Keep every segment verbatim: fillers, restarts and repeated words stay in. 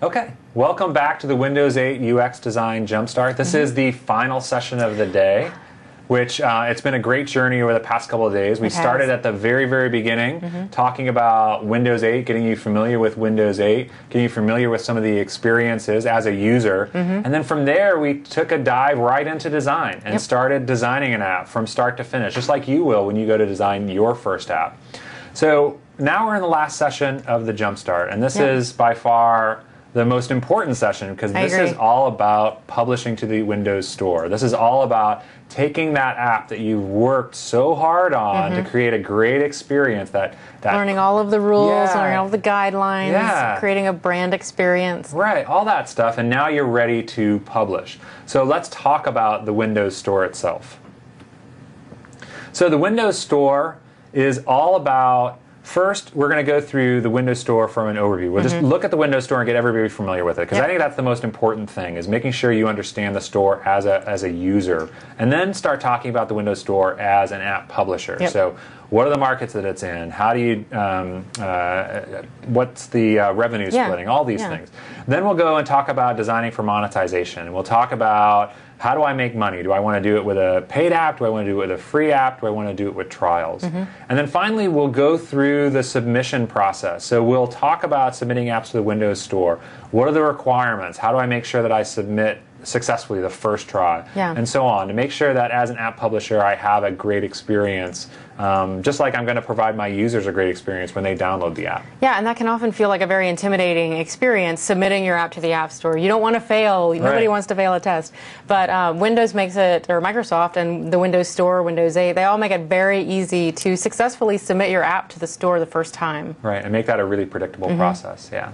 Okay, welcome back to the Windows eight U X Design Jumpstart. This mm-hmm. is the final session of the day, which uh, it's been a great journey over the past couple of days. We it started has. at the very, very beginning, mm-hmm. talking about Windows eight, getting you familiar with Windows eight, getting you familiar with some of the experiences as a user. Mm-hmm. And then from there, we took a dive right into design and yep. started designing an app from start to finish, just like you will when you go to design your first app. So now we're in the last session of the Jumpstart, and this yep. is by far the most important session because this agree. is all about publishing to the Windows Store. This is all about taking that app that you've worked so hard on mm-hmm. to create a great experience. That, that learning all of the rules, yeah. learning all of the guidelines, yeah. creating a brand experience. Right, all that stuff, and now you're ready to publish. So let's talk about the Windows Store itself. So the Windows Store is all about, first, we're going to go through the Windows Store from an overview. We'll mm-hmm. just look at the Windows Store and get everybody familiar with it, because yep. I think that's the most important thing, is making sure you understand the store as a, as a user, and then start talking about the Windows Store as an app publisher. Yep. So what are the markets that it's in? How do you, um, uh, what's the uh, revenue yeah. splitting? All these yeah. things. Then we'll go and talk about designing for monetization, and we'll talk about how do I make money? Do I want to do it with a paid app? Do I want to do it with a free app? Do I want to do it with trials? Mm-hmm. And then finally, we'll go through the submission process. So we'll talk about submitting apps to the Windows Store. What are the requirements? How do I make sure that I submit successfully the first try? Yeah. And so on, to make sure that as an app publisher, I have a great experience, um, just like I'm going to provide my users a great experience when they download the app. Yeah, and that can often feel like a very intimidating experience, submitting your app to the App Store. You don't want to fail. Nobody right. wants to fail a test. But uh, Windows makes it, or Microsoft and the Windows Store, Windows eight, they all make it very easy to successfully submit your app to the store the first time. Right, and make that a really predictable mm-hmm. process, yeah.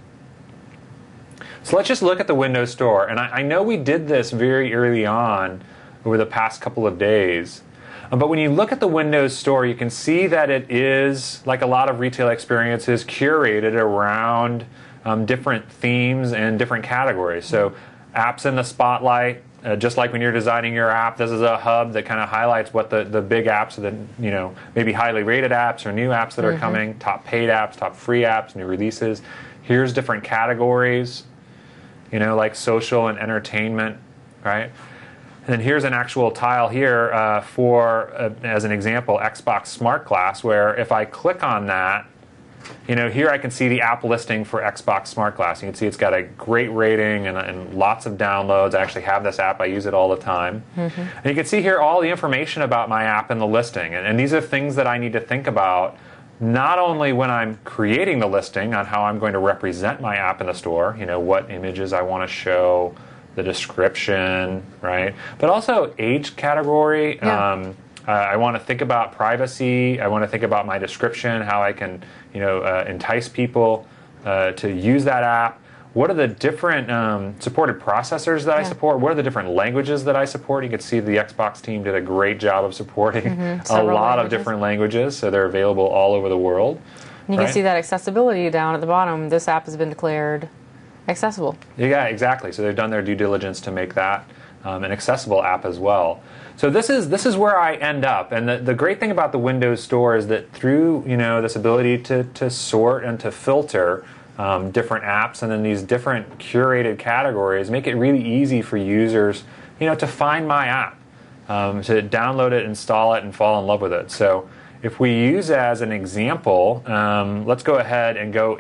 So let's just look at the Windows Store. And I, I know we did this very early on over the past couple of days. Um, but when you look at the Windows Store, you can see that it is, like a lot of retail experiences, curated around um, different themes and different categories. So apps in the spotlight, uh, just like when you're designing your app, this is a hub that kind of highlights what the, the big apps, that, you know, maybe highly rated apps or new apps that are mm-hmm. coming, top paid apps, top free apps, new releases. Here's different categories, you know, like social and entertainment, right? And then here's an actual tile here uh, for, uh, as an example, Xbox Smart Glass, where if I click on that, you know, here I can see the app listing for Xbox Smart Glass. You can see it's got a great rating and, and lots of downloads. I actually have this app. I use it all the time. Mm-hmm. And you can see here all the information about my app in the listing. And, and these are things that I need to think about, not only when I'm creating the listing on how I'm going to represent my app in the store, you know, what images I want to show, the description, right? But also age category. Yeah. Um, uh, I want to think about privacy. I want to think about my description, how I can, you know, uh, entice people uh, to use that app. What are the different um, supported processors that yeah. I support? What are the different languages that I support? You can see the Xbox team did a great job of supporting mm-hmm. a lot languages. of different languages, so they're available all over the world. And you right? can see that accessibility down at the bottom. This app has been declared accessible. Yeah, exactly. So they've done their due diligence to make that um, an accessible app as well. So this is this is where I end up. And the, the great thing about the Windows Store is that through, you know, this ability to, to sort and to filter um, different apps and then these different curated categories make it really easy for users, you know, to find my app, um, to download it, install it, and fall in love with it. So if we use as an example, um, let's go ahead and go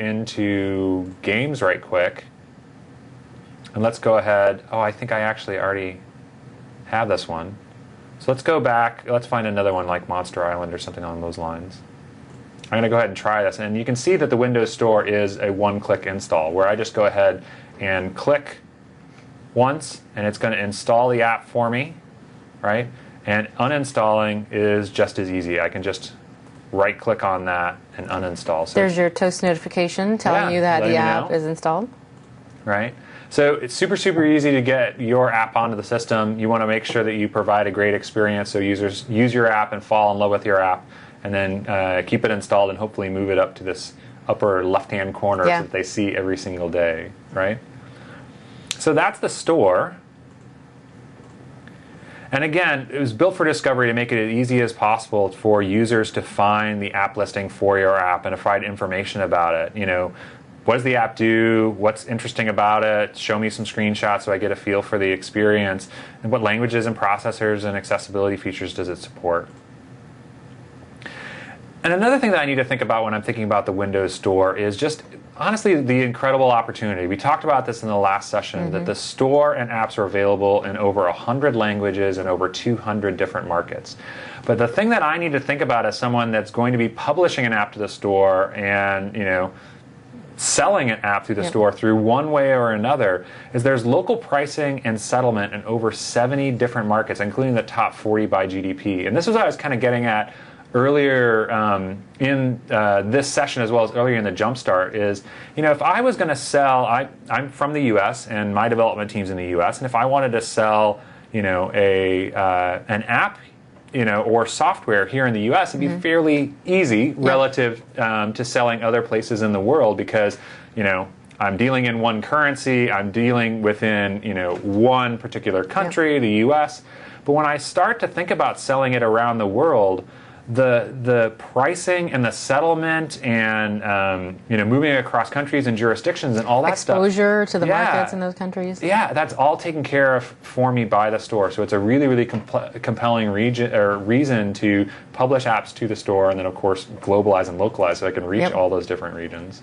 into games right quick. And let's go ahead, oh, I think I actually already have this one. So let's go back, let's find another one like Monster Island or something along those lines. I'm going to go ahead and try this. And you can see that the Windows Store is a one-click install, where I just go ahead and click once, and it's going to install the app for me, right? And uninstalling is just as easy. I can just right-click on that and uninstall. So there's your toast notification telling yeah, you that the app know. is installed. Right? So it's super, super easy to get your app onto the system. You want to make sure that you provide a great experience so users use your app and fall in love with your app, and then uh, keep it installed and hopefully move it up to this upper left-hand corner yeah. that they see every single day, right? So that's the store. And again, it was built for discovery to make it as easy as possible for users to find the app listing for your app and to provide information about it. You know, what does the app do? What's interesting about it? Show me some screenshots so I get a feel for the experience. And what languages and processors and accessibility features does it support? And another thing that I need to think about when I'm thinking about the Windows Store is just, honestly, the incredible opportunity. We talked about this in the last session, mm-hmm. that the store and apps are available in over one hundred languages and over two hundred different markets. But the thing that I need to think about as someone that's going to be publishing an app to the store and, you know, selling an app through the yep. store through one way or another is there's local pricing and settlement in over seventy different markets, including the top forty by G D P. And this is what I was kind of getting at earlier um, in uh, this session, as well as earlier in the Jumpstart, is, you know, if I was going to sell, I, I'm from the U S and my development team's in the U S, and if I wanted to sell, you know, a uh, an app, you know, or software here in the U S, it'd be mm-hmm. fairly easy yeah. relative um, to selling other places in the world, because, you know, I'm dealing in one currency, I'm dealing within, you know, one particular country, yeah. the U S. But when I start to think about selling it around the world, the the pricing and the settlement and um, you know, moving across countries and jurisdictions and all that exposure stuff, to the yeah, markets in those countries. Yeah, that's all taken care of for me by the store. So it's a really really comp- compelling region or reason to publish apps to the store, and then of course globalize and localize so I can reach yep. all those different regions.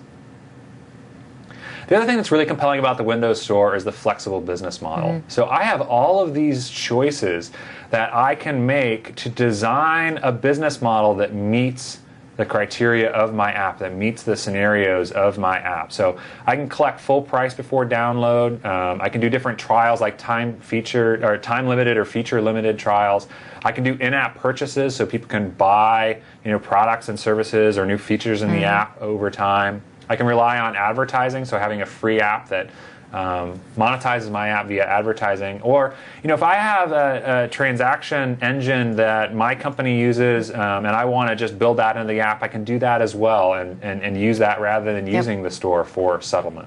The other thing that's really compelling about the Windows Store is the flexible business model. Mm-hmm. So I have all of these choices that I can make to design a business model that meets the criteria of my app, that meets the scenarios of my app. So I can collect full price before download. Um, I can do different trials like time feature or time limited or feature limited trials. I can do in-app purchases so people can buy, you know, products and services or new features in mm-hmm. the app over time. I can rely on advertising, so having a free app that um, monetizes my app via advertising. Or, you know, if I have a, a transaction engine that my company uses um, and I want to just build that into the app, I can do that as well and, and, and use that rather than yep. using the store for settlement.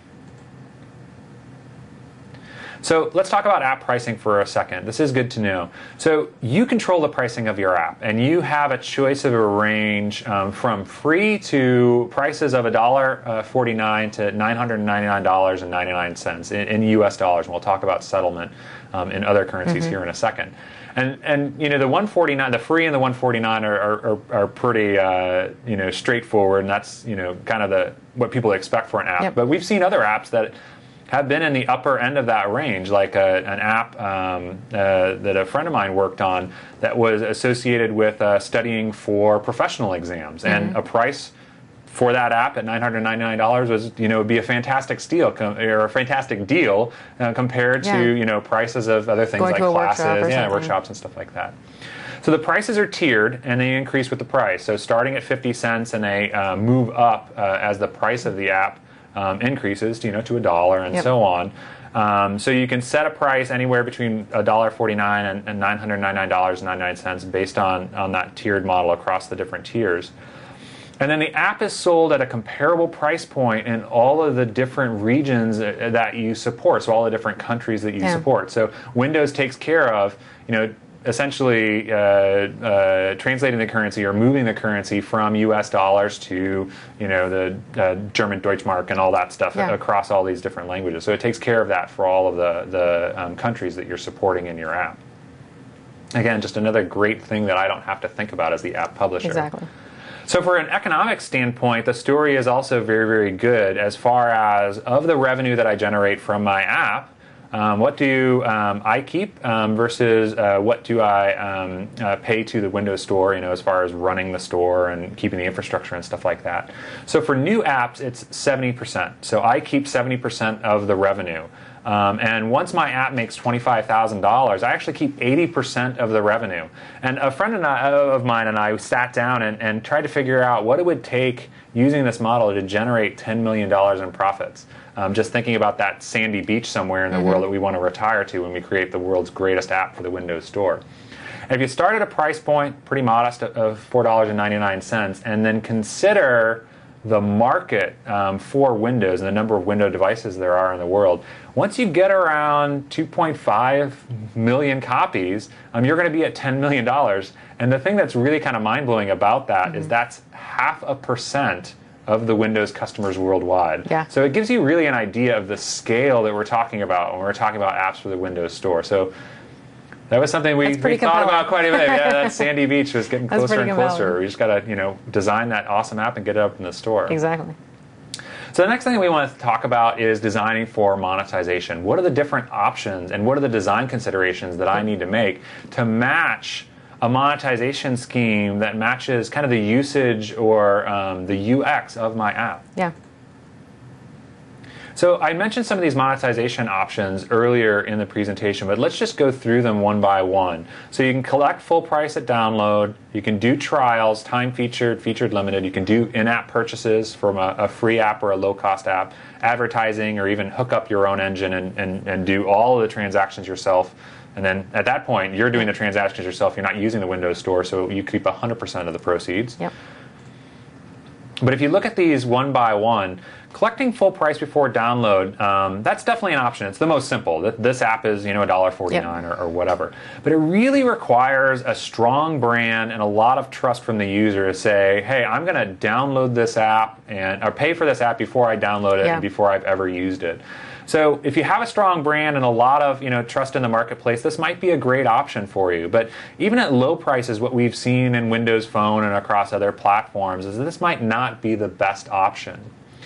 So let's talk about app pricing for a second. This is good to know. So you control the pricing of your app, and you have a choice of a range um, from free to prices of one dollar forty-nine to nine hundred ninety-nine dollars and ninety-nine cents in, in U S dollars. And we'll talk about settlement um, in other currencies mm-hmm. here in a second. And and you know, the one forty-nine, the free and the one forty-nine are are, are pretty uh, you know, straightforward, and that's, you know, kind of the what people expect for an app. Yep. But we've seen other apps that have been in the upper end of that range, like a, an app um, uh, that a friend of mine worked on that was associated with uh, studying for professional exams, mm-hmm. and a price for that app at nine hundred ninety-nine dollars was, you know, would be a fantastic steal com- or a fantastic deal uh, compared yeah. to, you know, prices of other things Going like to a classes, workshop yeah, something. workshops and stuff like that. So the prices are tiered, and they increase with the price. So starting at fifty cents, and they uh, move up uh, as the price of the app Um, increases, you know, to a dollar and yep. so on. Um, so you can set a price anywhere between one dollar forty-nine and, and nine hundred ninety-nine dollars and ninety-nine cents based on, on that tiered model across the different tiers. And then the app is sold at a comparable price point in all of the different regions that you support, so all the different countries that you yeah. support. So Windows takes care of, you know, essentially uh, uh, translating the currency or moving the currency from U S dollars to, you know, the uh, German Deutschmark and all that stuff yeah. across all these different languages. So it takes care of that for all of the, the um, countries that you're supporting in your app. Again, just another great thing that I don't have to think about as the app publisher. Exactly. So for an economic standpoint, the story is also very, very good as far as of the revenue that I generate from my app. Um, what do um, I keep um, versus uh, what do I um, uh, pay to the Windows Store, you know, as far as running the store and keeping the infrastructure and stuff like that. So for new apps, it's seventy percent. So I keep seventy percent of the revenue. Um, and once my app makes twenty-five thousand dollars, I actually keep eighty percent of the revenue. And a friend and I, of mine and I sat down and, and tried to figure out what it would take using this model to generate ten million dollars in profits. Um, just thinking about that sandy beach somewhere in the mm-hmm. world that we want to retire to when we create the world's greatest app for the Windows Store. And if you start at a price point, pretty modest, of four dollars and ninety-nine cents, and then consider the market um, for Windows and the number of Windows devices there are in the world, once you get around two point five million copies, um, you're going to be at ten million dollars. And the thing that's really kind of mind-blowing about that mm-hmm. is that's half a percent of the Windows customers worldwide. Yeah. So it gives you really an idea of the scale that we're talking about when we're talking about apps for the Windows Store. So that was something we, we thought compelling. about quite a bit. Yeah, that Sandy Beach was getting closer and compelling. closer. We just got to, you know, design that awesome app and get it up in the store. Exactly. So the next thing we want to talk about is designing for monetization. What are the different options and what are the design considerations that I need to make to match a monetization scheme that matches kind of the usage or um, the U X of my app? Yeah. So I mentioned some of these monetization options earlier in the presentation, but let's just go through them one by one. So you can collect full price at download, you can do trials, time featured, featured limited, you can do in-app purchases from a, a free app or a low-cost app, advertising, or even hook up your own engine and, and, and do all of the transactions yourself. And then at that point, you're doing the transactions yourself, you're not using the Windows Store, so you keep one hundred percent of the proceeds. Yep. But if you look at these one by one, collecting full price before download, um, that's definitely an option. It's the most simple. This app is, you know, one dollar forty-nine yep. or, or whatever. But it really requires a strong brand and a lot of trust from the user to say, hey, I'm going to download this app and or pay for this app before I download it yeah. and before I've ever used it. So if you have a strong brand and a lot of, you know, trust in the marketplace, this might be a great option for you. But even at low prices, what we've seen in Windows Phone and across other platforms is that this might not be the best option.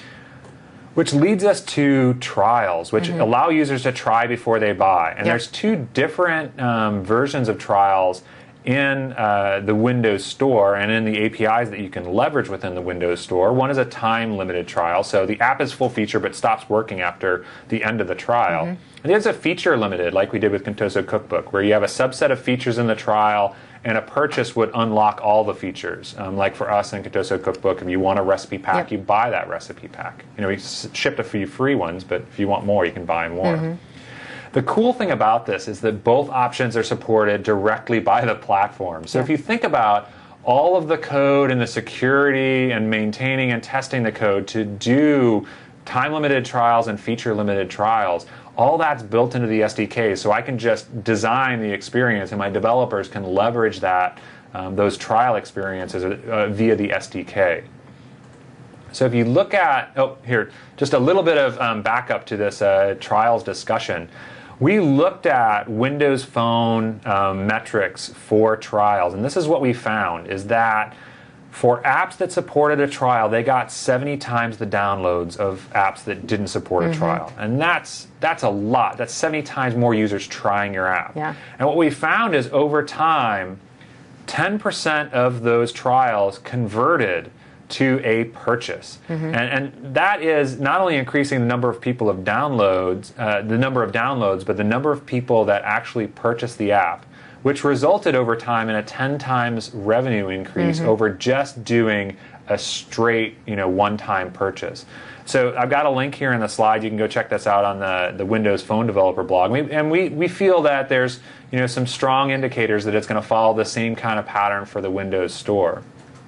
Which leads us to trials, which mm-hmm. allow users to try before they buy. And yep. there's two different um, versions of trials in uh, the Windows Store and in the A P Is that you can leverage within the Windows Store. One is a time-limited trial, so the app is full feature but stops working after the end of the trial. Mm-hmm. And there's a feature-limited, like we did with Contoso Cookbook, where you have a subset of features in the trial and a purchase would unlock all the features. Um, like for us in Contoso Cookbook, if you want a recipe pack, yep. you buy that recipe pack. You know, we shipped a few free ones, but if you want more, you can buy more. Mm-hmm. The cool thing about this is that both options are supported directly by the platform. So yeah. if you think about all of the code and the security and maintaining and testing the code to do time-limited trials and feature-limited trials, all that's built into the S D K, so I can just design the experience and my developers can leverage that, um, those trial experiences uh, via the S D K. So if you look at, oh, here, just a little bit of um, backup to this uh, trials discussion. We looked at Windows Phone um, metrics for trials, and this is what we found, is that for apps that supported a trial, they got seventy times the downloads of apps that didn't support mm-hmm. a trial. And that's that's a lot. That's seventy times more users trying your app. Yeah. And what we found is over time, ten percent of those trials converted to a purchase. Mm-hmm. and, and that is not only increasing the number of people of downloads, uh, the number of downloads, but the number of people that actually purchase the app, which resulted over time in a ten times revenue increase mm-hmm. over just doing a straight, you know, one-time purchase. So I've got a link here in the slide. You can go check this out on the, the Windows Phone Developer blog. We, and we, we feel that there's, you know, some strong indicators that it's going to follow the same kind of pattern for the Windows Store.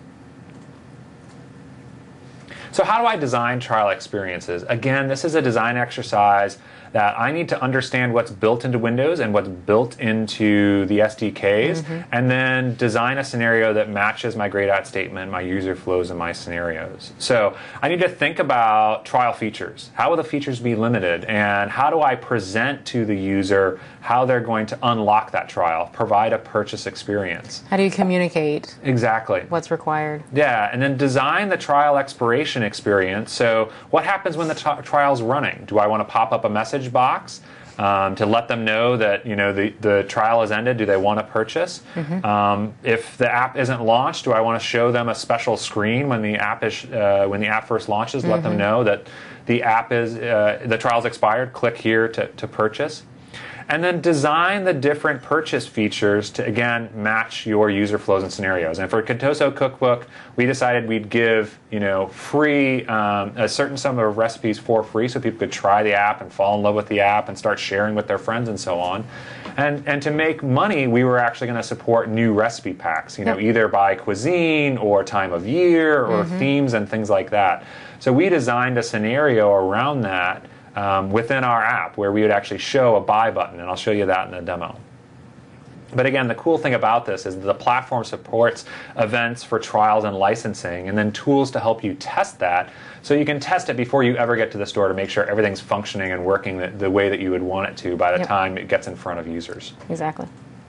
So how do I design trial experiences? Again, this is a design exercise that I need to understand what's built into Windows and what's built into the S D Ks, mm-hmm. and then design a scenario that matches my grayed out statement, my user flows, and my scenarios. So I need to think about trial features. How will the features be limited? And how do I present to the user how they're going to unlock that trial, provide a purchase experience? How do you communicate? Exactly. What's required? Yeah, and then design the trial expiration experience. So what happens when the t- trial's running? Do I want to pop up a message box um, to let them know that, you know, the, the trial has ended? Do they want to purchase? Mm-hmm. Um, if the app isn't launched, do I want to show them a special screen when the app is uh, when the app first launches? Mm-hmm. Let them know that the app is uh, the trial's expired. Click here to, to purchase. And then design the different purchase features to, again, match your user flows and scenarios. And for Contoso Cookbook, we decided we'd give, you know, free, um, a certain sum of recipes for free so people could try the app and fall in love with the app and start sharing with their friends and so on. And and to make money, we were actually going to support new recipe packs, you know, yep. either by cuisine or time of year or mm-hmm. themes and things like that. So we designed a scenario around that Um, within our app where we would actually show a buy button, and I'll show you that in the demo. But again, the cool thing about this is the platform supports events for trials and licensing, and then tools to help you test that. So you can test it before you ever get to the store to make sure everything's functioning and working the, the way that you would want it to by the Yep. time it gets in front of users. Exactly.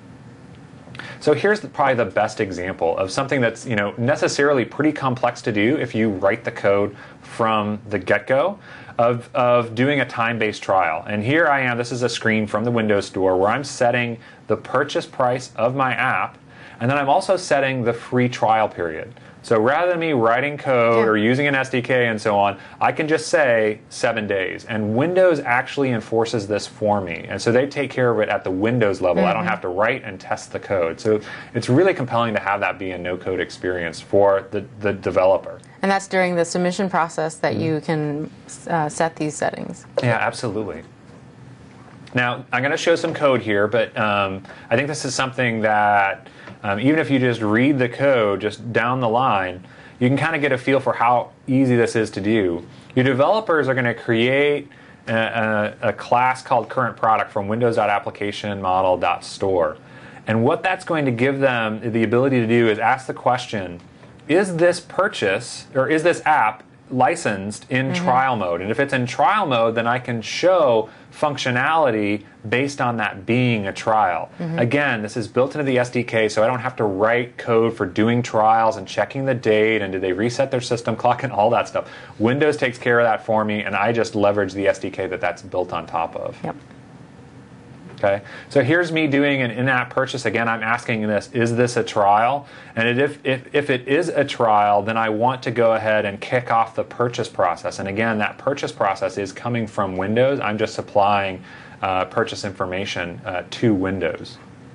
So here's the, probably the best example of something that's, you know, necessarily pretty complex to do if you write the code from the get-go of, of doing a time-based trial. And here I am, this is a screen from the Windows Store where I'm setting the purchase price of my app, and then I'm also setting the free trial period. So rather than me writing code Yeah. or using an S D K and so on, I can just say seven days. And Windows actually enforces this for me. And so they take care of it at the Windows level. Mm-hmm. I don't have to write and test the code. So it's really compelling to have that be a no-code experience for the, the developer. And that's during the submission process that you can uh, set these settings. Yeah, absolutely. Now, I'm going to show some code here, but um, I think this is something that um, even if you just read the code just down the line, you can kind of get a feel for how easy this is to do. Your developers are going to create a, a, a class called current product from windows.applicationmodel.store. And what that's going to give them the ability to do is ask the question, is this purchase, or is this app licensed in mm-hmm. trial mode? And if it's in trial mode, then I can show functionality based on that being a trial. Mm-hmm. Again, this is built into the S D K, so I don't have to write code for doing trials and checking the date and did they reset their system clock and all that stuff. Windows takes care of that for me, and I just leverage the S D K that that's built on top of. Yep. Okay, so here's me doing an in-app purchase. Again, I'm asking this, is this a trial? And if, if, if it is a trial, then I want to go ahead and kick off the purchase process. And again, that purchase process is coming from Windows. I'm just supplying uh, purchase information uh, to Windows.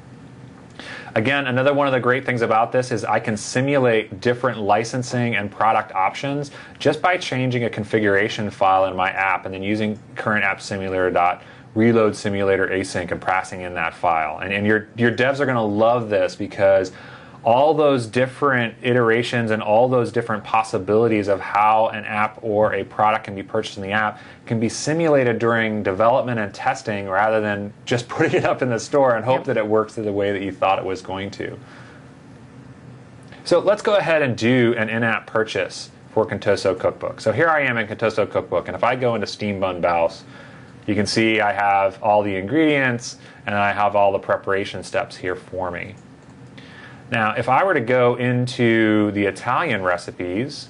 Again, another one of the great things about this is I can simulate different licensing and product options just by changing a configuration file in my app and then using current app simulator dot reload simulator async and passing in that file. And, and your, your devs are going to love this because all those different iterations and all those different possibilities of how an app or a product can be purchased in the app can be simulated during development and testing rather than just putting it up in the store and hope Yep. that it works the way that you thought it was going to. So let's go ahead and do an in-app purchase for Contoso Cookbook. So here I am in Contoso Cookbook, and if I go into Steam Bun Baus, you can see I have all the ingredients and I have all the preparation steps here for me. Now, if I were to go into the Italian recipes,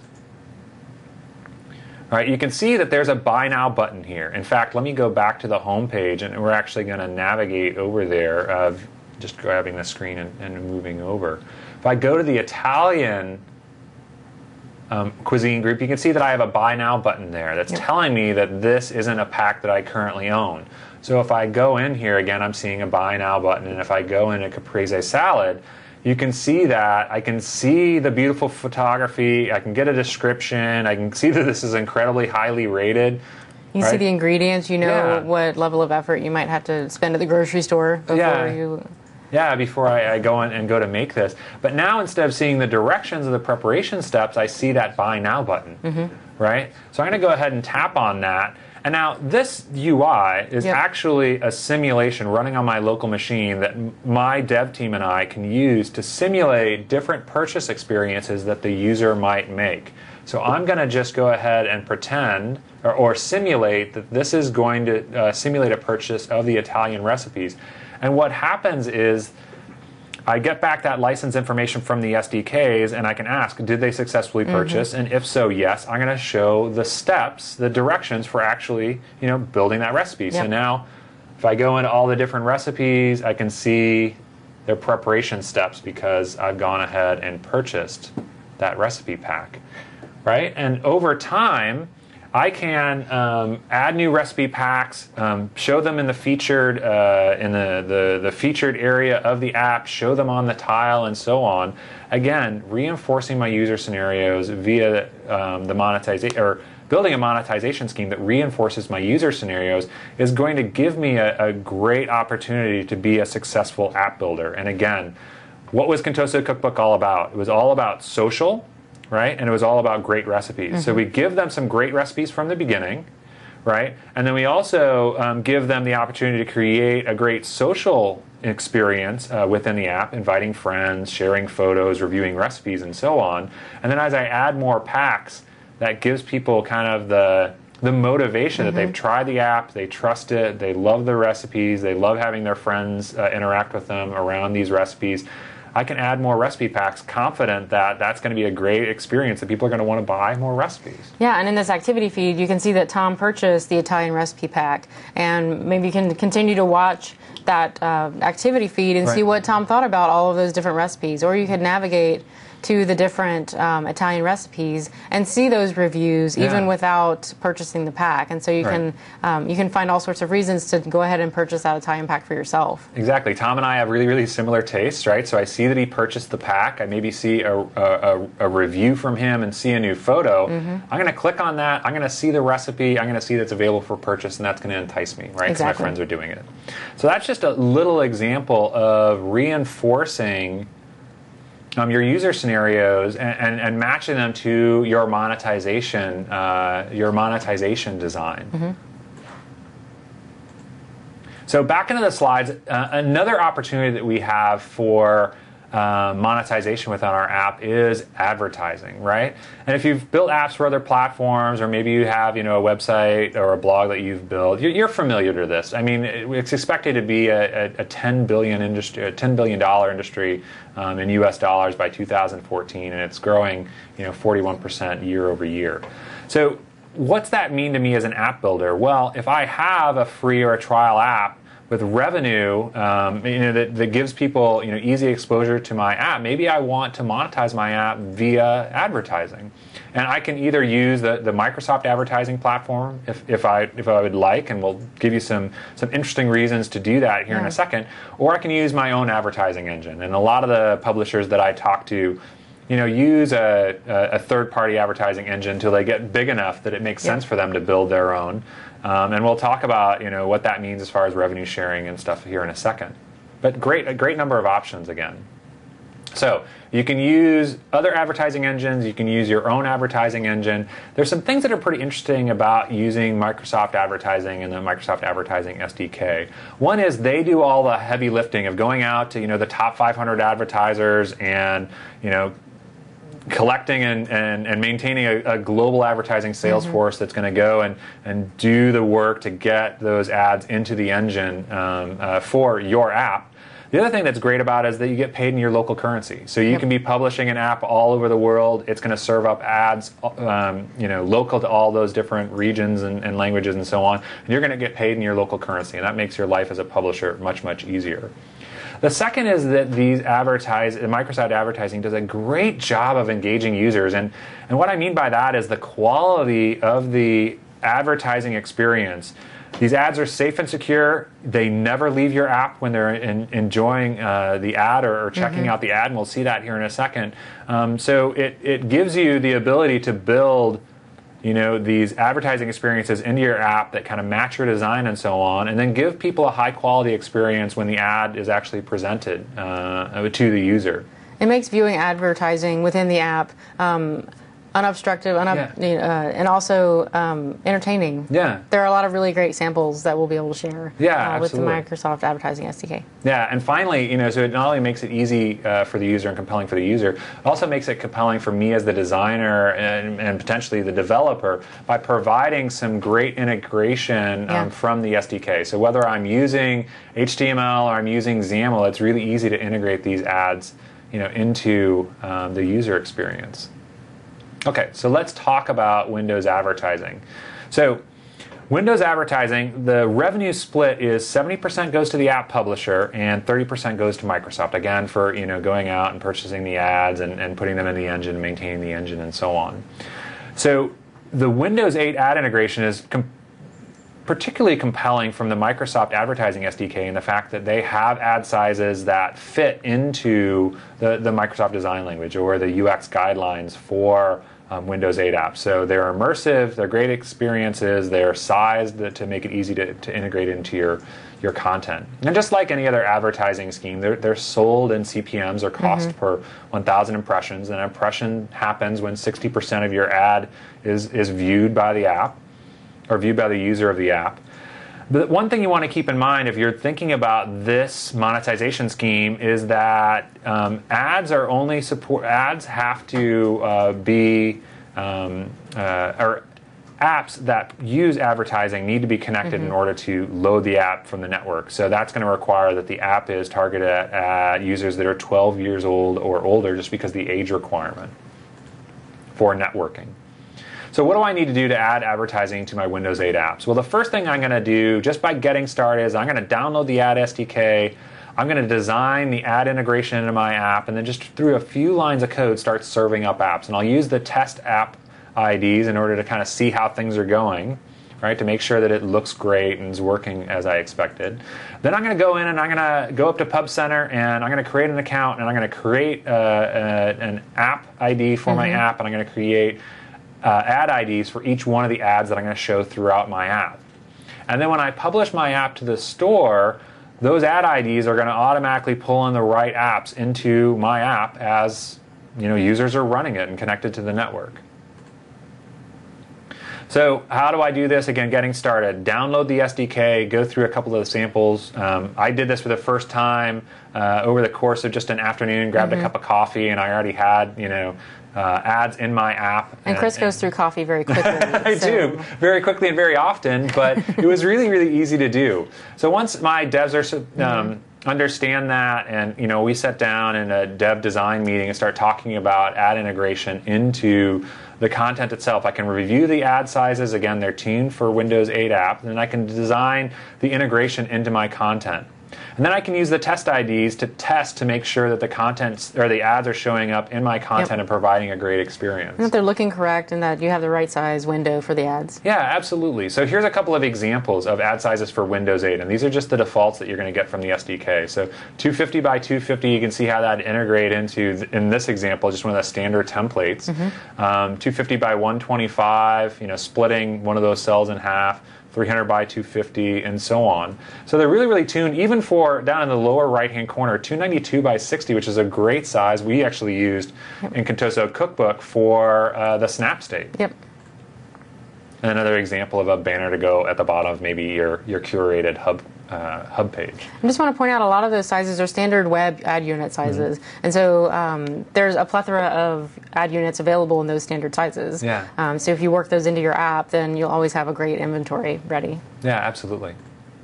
all right, you can see that there's a Buy Now button here. In fact, let me go back to the home page, and we're actually going to navigate over there, uh, just grabbing the screen and, and moving over. If I go to the Italian Um, cuisine group, you can see that I have a Buy Now button there that's yep. telling me that this isn't a pack that I currently own. So if I go in here, again, I'm seeing a Buy Now button, and if I go into Caprese Salad, you can see that I can see the beautiful photography, I can get a description, I can see that this is incredibly highly rated. You right? see the ingredients, you know Yeah. what level of effort you might have to spend at the grocery store before Yeah. you... Yeah, before I, I go in and go to make this. But now instead of seeing the directions of the preparation steps, I see that Buy Now button, mm-hmm. right? So I'm going to go ahead and tap on that. And now this U I is yep. actually a simulation running on my local machine that m- my dev team and I can use to simulate different purchase experiences that the user might make. So I'm going to just go ahead and pretend or, or simulate that this is going to uh, simulate a purchase of the Italian recipes. And what happens is I get back that license information from the S D Ks, and I can ask, did they successfully purchase? Mm-hmm. And if so, yes, I'm going to show the steps, the directions for actually, you know, building that recipe. Yep. So now, if I go into all the different recipes, I can see their preparation steps because I've gone ahead and purchased that recipe pack, right? And over time, I can um, add new recipe packs, um, show them in the featured uh, in the, the, the featured area of the app, show them on the tile, and so on. Again, reinforcing my user scenarios via um, the monetization or building a monetization scheme that reinforces my user scenarios is going to give me a, a great opportunity to be a successful app builder. And again, what was Contoso Cookbook all about? It was all about social. Right? And it was all about great recipes. Mm-hmm. So we give them some great recipes from the beginning, right? And then we also um, give them the opportunity to create a great social experience uh, within the app, inviting friends, sharing photos, reviewing recipes, and so on. And then as I add more packs, that gives people kind of the the motivation mm-hmm. that they've tried the app, they trust it, they love the recipes, they love having their friends uh, interact with them around these recipes. I can add more recipe packs, confident that that's going to be a great experience, that people are going to want to buy more recipes. Yeah, and in this activity feed, you can see that Tom purchased the Italian recipe pack, and maybe you can continue to watch that uh, activity feed and right. see what Tom thought about all of those different recipes, or you could navigate to the different um, Italian recipes and see those reviews yeah. even without purchasing the pack. And so you right. can um, you can find all sorts of reasons to go ahead and purchase that Italian pack for yourself. Exactly. Tom and I have really, really similar tastes, right? So I see that he purchased the pack. I maybe see a, a, a review from him and see a new photo. Mm-hmm. I'm going to click on that. I'm going to see the recipe. I'm going to see that's available for purchase, and that's going to entice me, right? Because exactly. my friends are doing it. So that's just a little example of reinforcing Um, your user scenarios and, and, and matching them to your monetization, uh, your monetization design. Mm-hmm. So back into the slides, uh, another opportunity that we have for uh, monetization within our app is advertising, right? And if you've built apps for other platforms, or maybe you have, you know, a website or a blog that you've built, you're, you're familiar to this. I mean, it's expected to be a, a, a ten billion industry, a ten billion dollar industry um, in U S dollars by two thousand fourteen, and it's growing, you know, forty-one percent year over year. So, what's that mean to me as an app builder? Well, if I have a free or a trial app with revenue, um, you know, that, that gives people, you know, easy exposure to my app, maybe I want to monetize my app via advertising. And I can either use the, the Microsoft advertising platform if, if I if I would like, and we'll give you some, some interesting reasons to do that here yeah. in a second, or I can use my own advertising engine. And a lot of the publishers that I talk to, you know, use a, a third-party advertising engine until they get big enough that it makes sense yeah. for them to build their own. Um, and we'll talk about, you know, what that means as far as revenue sharing and stuff here in a second. But great, a great number of options again. So you can use other advertising engines. You can use your own advertising engine. There's some things that are pretty interesting about using Microsoft Advertising and the Microsoft Advertising S D K. One is they do all the heavy lifting of going out to, you know, the top five hundred advertisers and, you know, collecting and, and, and maintaining a, a global advertising sales mm-hmm. force that's going to go and, and do the work to get those ads into the engine um, uh, for your app. The other thing that's great about it is that you get paid in your local currency. So you yep. can be publishing an app all over the world. It's going to serve up ads um, you know, local to all those different regions and, and languages and so on. And you're going to get paid in your local currency. And that makes your life as a publisher much, much easier. The second is that these advertise, Microsoft Advertising does a great job of engaging users. And, and what I mean by that is the quality of the advertising experience. These ads are safe and secure. They never leave your app when they're in, enjoying uh, the ad or, or checking mm-hmm. out the ad, and we'll see that here in a second. Um, so it, it gives you the ability to build, you know, these advertising experiences into your app that kind of match your design and so on, and then give people a high quality experience when the ad is actually presented uh, to the user. It makes viewing advertising within the app um, unobstructive, unob- yeah. uh, and also um, entertaining. Yeah. There are a lot of really great samples that we'll be able to share yeah, uh, with the Microsoft Advertising S D K. Yeah, and finally, you know, so it not only makes it easy uh, for the user and compelling for the user, it also makes it compelling for me as the designer and, and potentially the developer by providing some great integration um, yeah. from the S D K. So whether I'm using H T M L or I'm using XAML, it's really easy to integrate these ads, you know, into um, the user experience. Okay, so let's talk about Windows advertising. So Windows advertising, the revenue split is seventy percent goes to the app publisher and thirty percent goes to Microsoft, again, for, you know, going out and purchasing the ads and, and putting them in the engine, maintaining the engine, and so on. So the Windows eight ad integration is com- particularly compelling from the Microsoft Advertising S D K in the fact that they have ad sizes that fit into the, the Microsoft design language or the U X guidelines for Um, Windows eight apps. So they're immersive, they're great experiences, they're sized to make it easy to, to integrate into your, your content. And just like any other advertising scheme, they're, they're sold in C P Ms or cost mm-hmm. per one thousand impressions. And an impression happens when sixty percent of your ad is, is viewed by the app or viewed by the user of the app. But one thing you want to keep in mind if you're thinking about this monetization scheme is that um, ads are only support ads have to uh, be um, uh, or apps that use advertising need to be connected mm-hmm. in order to load the app from the network. So that's going to require that the app is targeted at, at users that are twelve years old or older, just because the age requirement for networking. So what do I need to do to add advertising to my Windows eight apps? Well, the first thing I'm going to do, just by getting started, is I'm going to download the Ad S D K. I'm going to design the ad integration into my app, and then just through a few lines of code, start serving up apps. And I'll use the test app I Ds in order to kind of see how things are going, right, to make sure that it looks great and is working as I expected. Then I'm going to go in and I'm going to go up to Pub Center, and I'm going to create an account, and I'm going to create uh, uh, an app I D for mm-hmm. my app, and I'm going to create Uh, ad I Ds for each one of the ads that I'm going to show throughout my app. And then when I publish my app to the store, those ad I Ds are going to automatically pull in the right apps into my app as, you know, users are running it and connected to the network. So how do I do this? Again, getting started. Download the S D K, go through a couple of the samples. Um, I did this for the first time uh, over the course of just an afternoon, grabbed mm-hmm. a cup of coffee, and I already had, you know, Uh, ads in my app. And, and Chris goes and, through coffee very quickly. I so. do, very quickly and very often, but it was really, really easy to do. So once my devs are um, mm-hmm. understand that, and you know, we sat down in a dev design meeting and start talking about ad integration into the content itself. I can review the ad sizes. Again, they're tuned for Windows eight app, and then I can design the integration into my content. And then I can use the test I Ds to test to make sure that the contents or the ads are showing up in my content yep. and providing a great experience. And that they're looking correct and that you have the right size window for the ads. Yeah, absolutely. So here's a couple of examples of ad sizes for Windows eight, and these are just the defaults that you're going to get from the S D K. So two fifty by two fifty, you can see how that integrate into, in this example, just one of the standard templates. Mm-hmm. um, two fifty by one twenty-five, you know, splitting one of those cells in half. three hundred by two fifty, and so on. So they're really, really tuned, even for down in the lower right-hand corner, two ninety-two by sixty, which is a great size we actually used yep. in Contoso Cookbook for uh, the snap state. Yep. And another example of a banner to go at the bottom of maybe your, your curated hub uh, hub page. I just want to point out a lot of those sizes are standard web ad unit sizes. Mm-hmm. And so um, there's a plethora of ad units available in those standard sizes. Yeah. Um, so if you work those into your app, then you'll always have a great inventory ready. Yeah, absolutely.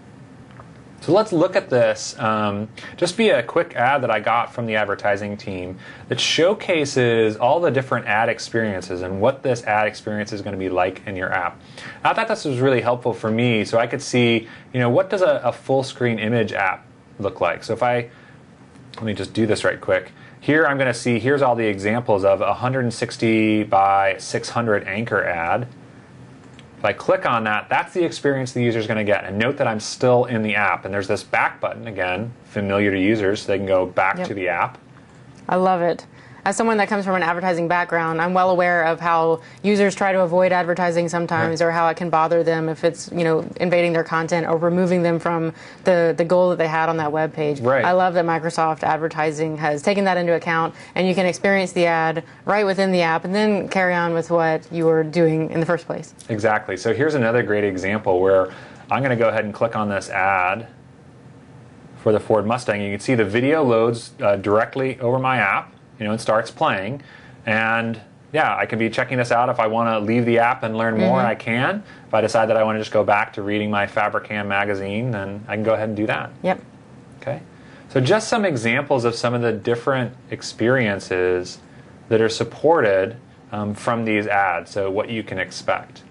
So let's look at this um, just via a quick ad that I got from the advertising team that showcases all the different ad experiences and what this ad experience is going to be like in your app. I thought this was really helpful for me, so I could see, you know, what does a, a full screen image app look like. So if I, let me just do this right quick. Here I'm going to see, here's all the examples of a one sixty by six hundred anchor ad. If I click on that, that's the experience the user is going to get. And note that I'm still in the app. And there's this back button, again, familiar to users, so they can go back yep. to the app. I love it. As someone that comes from an advertising background, I'm well aware of how users try to avoid advertising sometimes, right. or how it can bother them if it's, you know, invading their content or removing them from the, the goal that they had on that web page. Right. I love that Microsoft Advertising has taken that into account, and you can experience the ad right within the app and then carry on with what you were doing in the first place. Exactly. So here's another great example where I'm going to go ahead and click on this ad for the Ford Mustang. You can see the video loads uh, directly over my app. You know, it starts playing, and yeah, I can be checking this out. If I want to leave the app and learn more, mm-hmm. I can. If I decide that I want to just go back to reading my Fabricam magazine, then I can go ahead and do that. Yep. Okay. So just some examples of some of the different experiences that are supported um, from these ads, so what you can expect.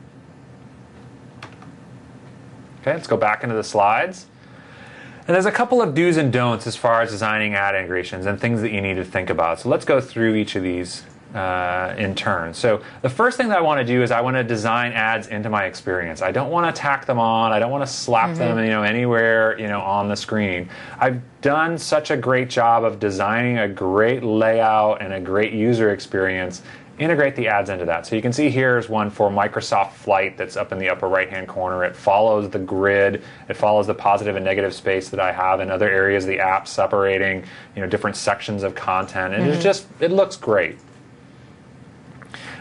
Okay, let's go back into the slides. And there's a couple of do's and don'ts as far as designing ad integrations and things that you need to think about. So let's go through each of these uh, in turn. So the first thing that I want to do is I want to design ads into my experience. I don't want to tack them on. I don't want to slap mm-hmm. them, you know, anywhere, you know, on the screen. I've done such a great job of designing a great layout and a great user experience. Integrate the ads into that. So you can see here's one for Microsoft Flight that's up in the upper right-hand corner. It follows the grid. It follows the positive and negative space that I have in other areas of the app, separating, you know, different sections of content. And mm-hmm. it's just, it looks great.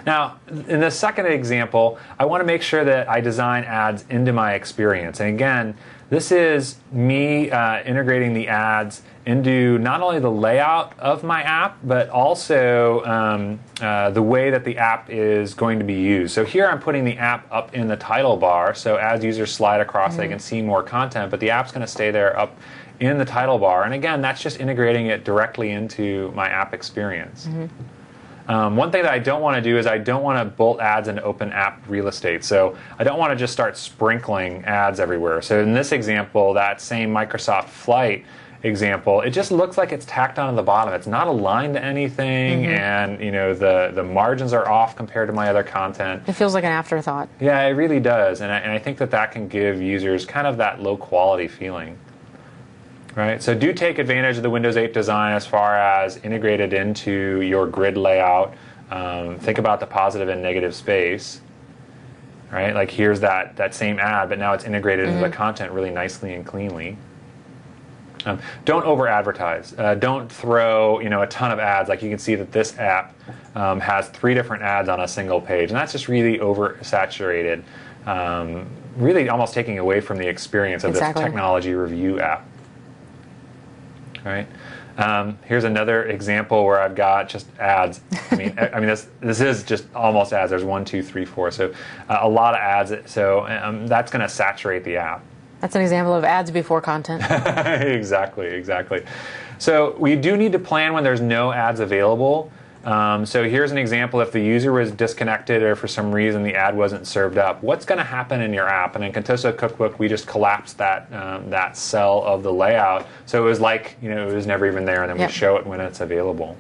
Now, in the second example, I want to make sure that I design ads into my experience. And again, this is me uh, integrating the ads into not only the layout of my app, but also um, uh, the way that the app is going to be used. So here I'm putting the app up in the title bar, so as users slide across, mm-hmm. they can see more content, but the app's going to stay there up in the title bar. And again, that's just integrating it directly into my app experience. Mm-hmm. Um, one thing that I don't want to do is I don't want to bolt ads into open app real estate. So I don't want to just start sprinkling ads everywhere. So in this example, that same Microsoft Flight example, it just looks like it's tacked onto the bottom. It's not aligned to anything, mm-hmm. and you know the, the margins are off compared to my other content. It feels like an afterthought. Yeah, it really does. And I, and I think that that can give users kind of that low quality feeling. Right, so do take advantage of the Windows eight design as far as integrated into your grid layout. Um, think about the positive and negative space. Right, like here's that, that same ad, but now it's integrated mm-hmm. into the content really nicely and cleanly. Um, don't over-advertise. Uh, don't throw you know a ton of ads. Like you can see that this app um, has three different ads on a single page, and that's just really oversaturated. Um, really almost taking away from the experience of exactly. this technology review app. Right. Um, here's another example where I've got just ads. I mean, I mean this this is just almost ads. There's one, two, three, four. So uh, a lot of ads. So um, that's going to saturate the app. That's an example of ads before content. Exactly, exactly. So we do need to plan when there's no ads available. Um, so here's an example. If the user was disconnected or for some reason the ad wasn't served up, what's going to happen in your app? And in Contoso Cookbook, we just collapsed that um, that cell of the layout. So it was like you know it was never even there, and then yep. we show it when it's available.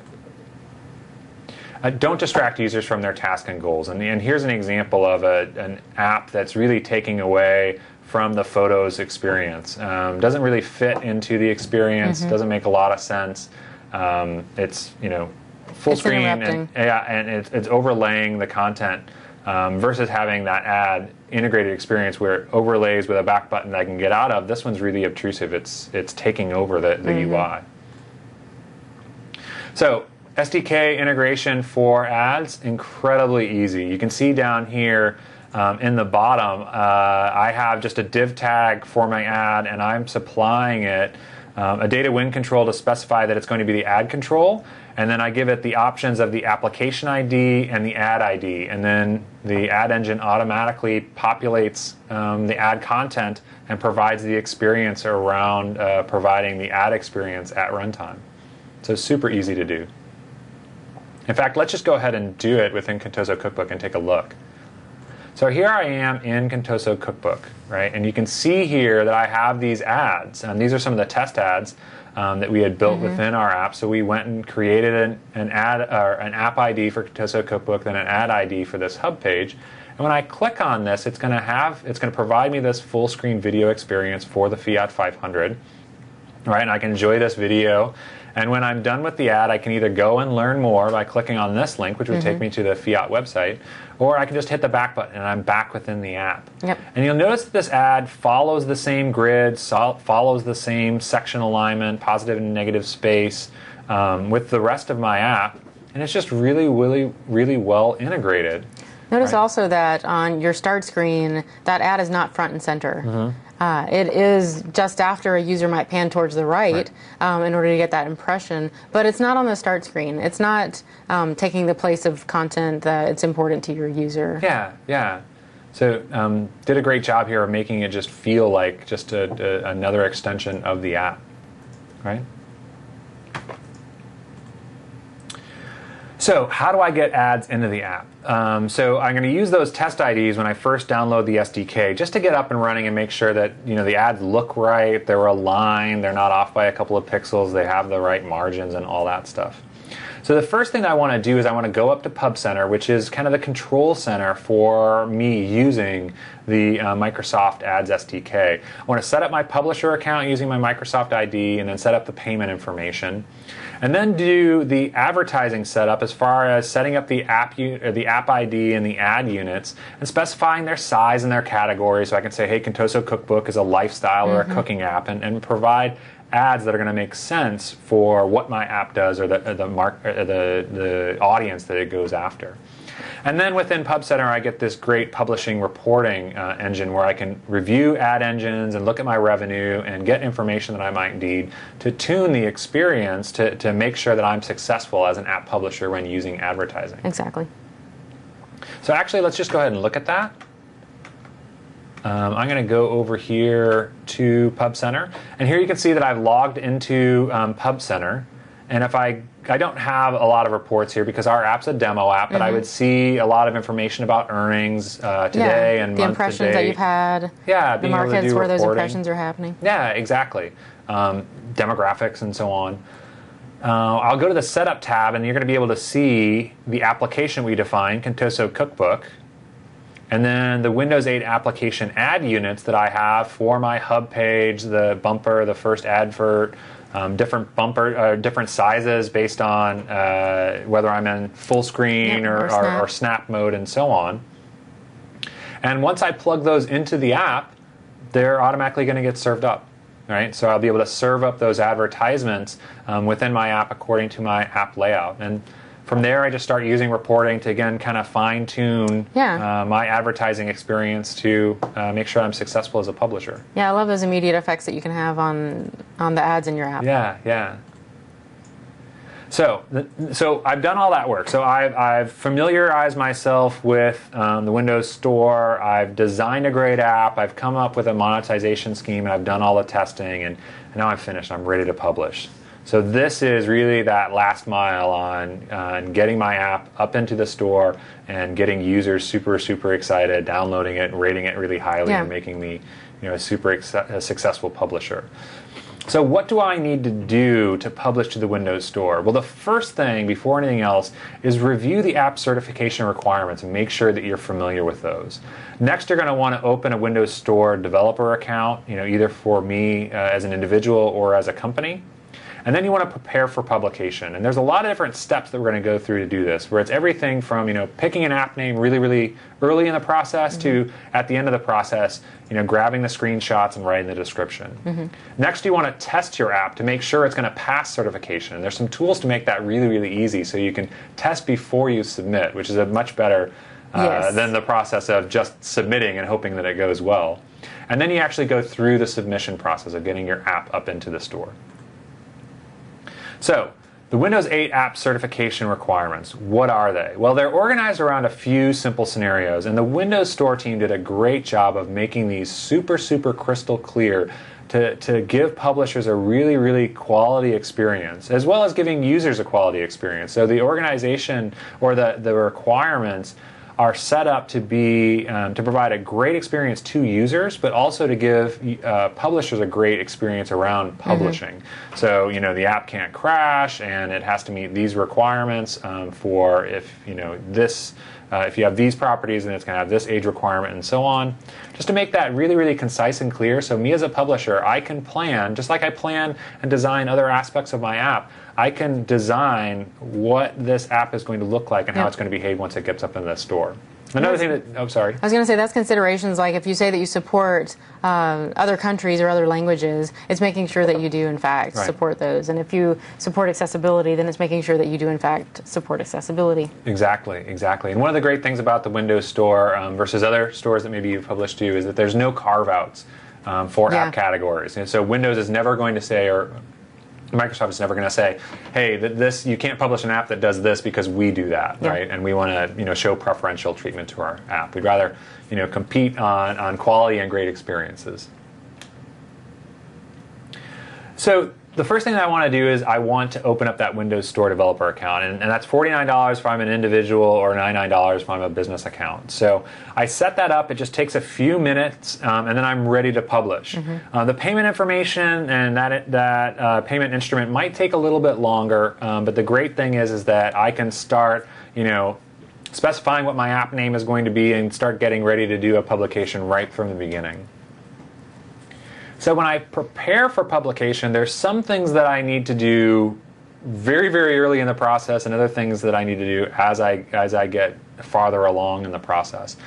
Uh, don't distract users from their task and goals. And, and here's an example of a, an app that's really taking away from the Photos experience. Um, doesn't really fit into the experience. Mm-hmm. Doesn't make a lot of sense. Um, it's you know. Full it's screen and yeah, and it's, it's overlaying the content um, versus having that ad integrated experience where it overlays with a back button that I can get out of. This one's really obtrusive. It's it's taking over the, the mm-hmm. U I. So S D K integration for ads, incredibly easy. You can see down here um, in the bottom, uh, I have just a div tag for my ad, and I'm supplying it um, a data win control to specify that it's going to be the ad control. And then I give it the options of the application I D and the ad I D. And then the ad engine automatically populates um, the ad content and provides the experience around uh, providing the ad experience at runtime. So super easy to do. In fact, let's just go ahead and do it within Contoso Cookbook and take a look. So here I am in Contoso Cookbook, right? And you can see here that I have these ads. And these are some of the test ads Um, that we had built mm-hmm. within our app. So we went and created an, an ad or an app I D for Contoso Cookbook, then an ad I D for this hub page. And when I click on this, it's going to have it's going to provide me this full screen video experience for the Fiat five hundred, right? And I can enjoy this video. And when I'm done with the ad, I can either go and learn more by clicking on this link, which would mm-hmm. take me to the Fiat website, or I can just hit the back button and I'm back within the app. Yep. And you'll notice that this ad follows the same grid, so follows the same section alignment, positive and negative space um, with the rest of my app, and it's just really, really, really well integrated. Notice right? also that on your start screen, that ad is not front and center. Mm-hmm. Uh, it is just after a user might pan towards the right, right. Um, in order to get that impression, but it's not on the start screen. It's not um, taking the place of content that it's important to your user. Yeah, yeah. So um, did a great job here of making it just feel like just a, a, another extension of the app, right? So how do I get ads into the app? Um, so I'm going to use those test I Ds when I first download the S D K just to get up and running and make sure that you know the ads look right, they're aligned, they're not off by a couple of pixels, they have the right margins and all that stuff. So the first thing I want to do is I want to go up to Pub Center, which is kind of the control center for me using the uh, Microsoft Ads S D K. I want to set up my publisher account using my Microsoft I D and then set up the payment information. And then do the advertising setup as far as setting up the app or the app I D and the ad units and specifying their size and their category. So I can say, hey, Contoso Cookbook is a lifestyle mm-hmm. or a cooking app, and, and provide ads that are going to make sense for what my app does or the or the mark or the the audience that it goes after. And then within PubCenter, I get this great publishing reporting uh, engine where I can review ad engines and look at my revenue and get information that I might need to tune the experience to, to make sure that I'm successful as an app publisher when using advertising. Exactly. So actually, let's just go ahead and look at that. Um, I'm going to go over here to PubCenter, and here you can see that I've logged into um, PubCenter. And if I, I don't have a lot of reports here because our app's a demo app, but mm-hmm. I would see a lot of information about earnings uh, today yeah, and the month impressions to date. that you've had, yeah, the being able to markets do where those reporting. impressions are happening. Yeah, exactly. Um, demographics and so on. Uh, I'll go to the Setup tab, and you're going to be able to see the application we defined, Contoso Cookbook, and then the Windows eight application ad units that I have for my hub page, the bumper, the first advert, um, different bumper, uh, different sizes based on uh, whether I'm in full screen yep, or, or, snap. Or, or snap mode and so on. And once I plug those into the app, they're automatically going to get served up. Right? So I'll be able to serve up those advertisements um, within my app according to my app layout. And from there, I just start using reporting to, again, kind of fine-tune yeah. uh, my advertising experience to uh, make sure I'm successful as a publisher. Yeah, I love those immediate effects that you can have on, on the ads in your app. Yeah, yeah. So, so I've done all that work. So I've, I've familiarized myself with um, the Windows Store. I've designed a great app. I've come up with a monetization scheme, and I've done all the testing. And, and now I'm finished. I'm ready to publish. So this is really that last mile on, on getting my app up into the store and getting users super, super excited, downloading it, rating it really highly, yeah. and making me, you know, a super ex- a successful publisher. So what do I need to do to publish to the Windows Store? Well, the first thing, before anything else, is review the app certification requirements and make sure that you're familiar with those. Next, you're going to want to open a Windows Store developer account, you know, either for me uh, as an individual or as a company. And then you want to prepare for publication. And there's a lot of different steps that we're going to go through to do this, where it's everything from, you know, picking an app name really, really early in the process mm-hmm. to at the end of the process, you know, grabbing the screenshots and writing the description. Mm-hmm. Next, you want to test your app to make sure it's going to pass certification. And there's some tools to make that really, really easy, so you can test before you submit, which is a much better uh, yes. than the process of just submitting and hoping that it goes well. And then you actually go through the submission process of getting your app up into the store. So, the Windows eight app certification requirements, what are they? Well, they're organized around a few simple scenarios, and the Windows Store team did a great job of making these super, super crystal clear to, to give publishers a really, really quality experience, as well as giving users a quality experience. So the organization or the, the requirements are set up to be um, to provide a great experience to users, but also to give uh, publishers a great experience around publishing. Mm-hmm. So, you know, the app can't crash, and it has to meet these requirements um, for if, you know, this, uh, if you have these properties, then it's going to have this age requirement and so on. Just to make that really, really concise and clear, so me as a publisher, I can plan, just like I plan and design other aspects of my app, I can design what this app is going to look like and yeah. how it's going to behave once it gets up in the store. Another thing that, oh, sorry. I was going to say, that's considerations like if you say that you support uh, other countries or other languages, it's making sure that you do, in fact, right. support those. And if you support accessibility, then it's making sure that you do, in fact, support accessibility. Exactly, exactly. And one of the great things about the Windows Store um, versus other stores that maybe you've published to is that there's no carve-outs um, for yeah. app categories. And so Windows is never going to say, or Microsoft is never going to say, "Hey, th- this you can't publish an app that does this because we do that, yeah. right?" And we want to, you know, show preferential treatment to our app. We'd rather, you know, compete on on quality and great experiences. So the first thing that I want to do is I want to open up that Windows Store developer account, and, and that's forty-nine dollars if I'm an individual or ninety-nine dollars if I'm a business account. So I set that up. It just takes a few minutes, um, and then I'm ready to publish. Mm-hmm. Uh, the payment information and that that uh, payment instrument might take a little bit longer, um, but the great thing is is that I can start, you know, specifying what my app name is going to be and start getting ready to do a publication right from the beginning. So when I prepare for publication, there's some things that I need to do very, very early in the process, and other things that I need to do as I as I get farther along in the process.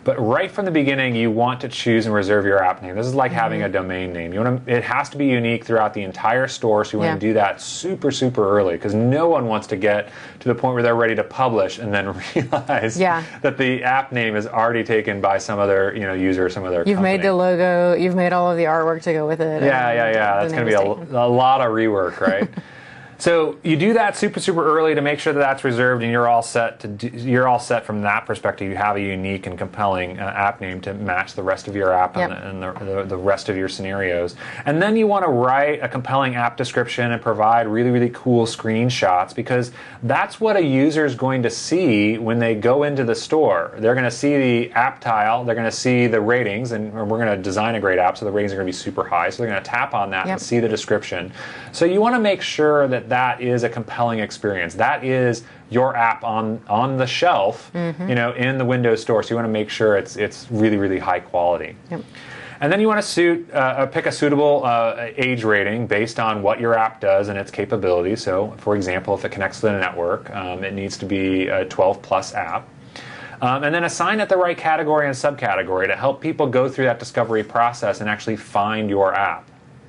But right from the beginning, you want to choose and reserve your app name. This is like mm-hmm. having a domain name. You want to, it has to be unique throughout the entire store, so you want yeah. to do that super, super early, because no one wants to get to the point where they're ready to publish and then realize yeah. that the app name is already taken by some other, you know, user or some other You've company. made the logo, you've made all of the artwork to go with it. Yeah, yeah, yeah. That's going to be a, a lot of rework, right? So you do that super, super early to make sure that that's reserved, and you're all set to do, you're all set from that perspective. You have a unique and compelling uh, app name to match the rest of your app yep. and, and the, the, the rest of your scenarios. And then you want to write a compelling app description and provide really, really cool screenshots, because that's what a user is going to see when they go into the store. They're going to see the app tile, they're going to see the ratings, and we're going to design a great app, so the ratings are going to be super high. So they're going to tap on that yep. and see the description. So you want to make sure that that is a compelling experience. That is your app on on the shelf, mm-hmm. you know, in the Windows Store. So you want to make sure it's it's really, really high quality. Yep. And then you want to suit uh, pick a suitable uh, age rating based on what your app does and its capabilities. So, for example, if it connects to the network, um, it needs to be a twelve plus app. Um, and then assign it the right category and subcategory to help people go through that discovery process and actually find your app.